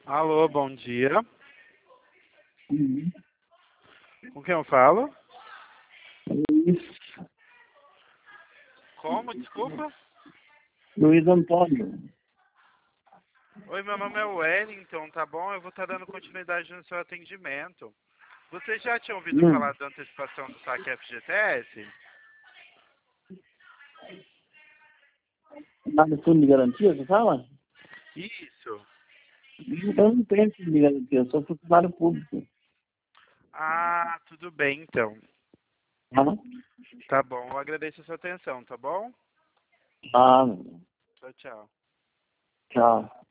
Alô, bom dia. Uhum. Com quem eu falo? Luiz, Como? Desculpa. Luiz Antônio. Oi, meu nome é Wellington, tá bom? Eu vou estar dando continuidade no seu atendimento. Você já tinha ouvido Hum. falar da antecipação do saque FGTS? Nada fundo de garantia, você fala? Isso. Eu não tenho fundo de garantia, eu sou funcionário público. Ah, tudo bem então. Tá? Tá bom, eu agradeço a sua atenção, tá bom? Ah, Tchau, tchau. tchau.